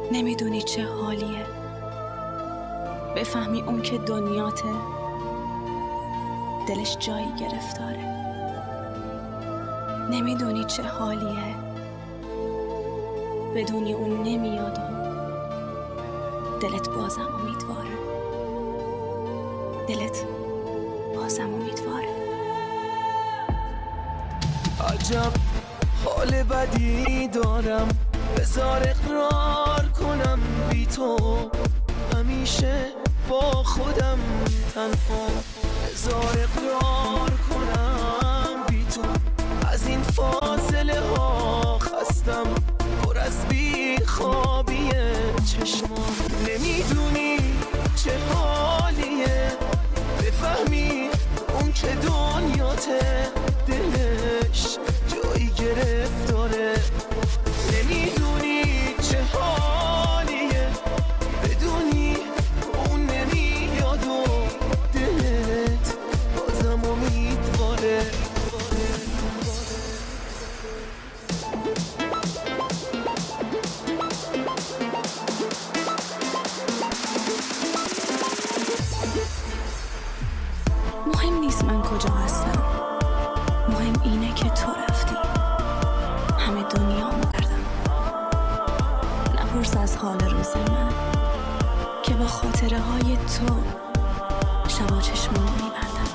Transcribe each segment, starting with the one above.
نمیدونی چه حالیه بفهمی اون که دنیاته دلش جایی گرفتاره. نمیدونی چه حالیه بدونی اون نمیاد و دلت بازم امیدواره. دلت بازم امیدواره. عجب حال بدی دارم، بذار اقرار کنم بی تو همیشه با خودم تنها. بذار اقرار کنم بی تو از این فاصله ها خستم، پر از بی خوابی چشمان. نمیدونی چه حالیه بفهمی اون که دنیاته دلش جایی گرفتاره. نمیدونی چه حالیه بدونی اون نمیاد و دلت بازم امیدواره. مهم نیست من کجا هستم، مهم اینه که تو رفتی. همه دنیامو کردم. نپرس از حال روز من که با خاطره های تو شبا چشمونو میبندم.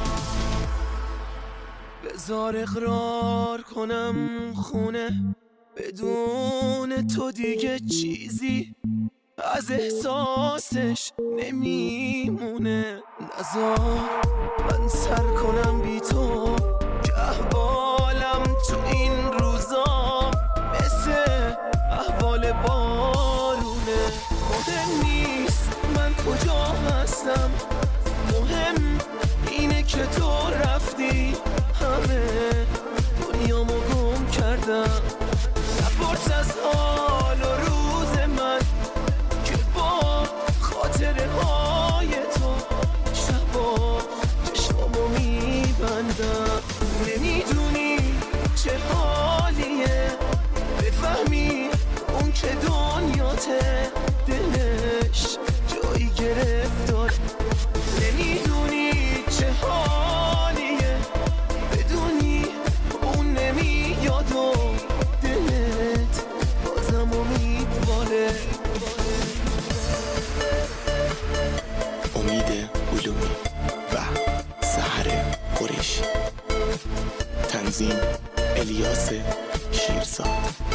بذار اقرار کنم خونه بدون تو دیگه چیزی از احساسش نمیمونه. نذار من سر کنم بی تو که احوالم تو این روزا مثل احوال بارونه. مهم نیست من کجا هستم، مهم اینه که تو رفتی. همه دنیامو گم کردم. نپرس از حال و روز من که با خاطره های تو شبا چشمامو میبندم. نمیدونی چه حالیه بفهمی اون که دنیاته دلش جایی گرفتار. نمیدونی چه حالیه بدونی اون نمیاد و دلت بازم امیدواره. امید علومی و سحر قریشی. تنظیم الیاس شیرزاد.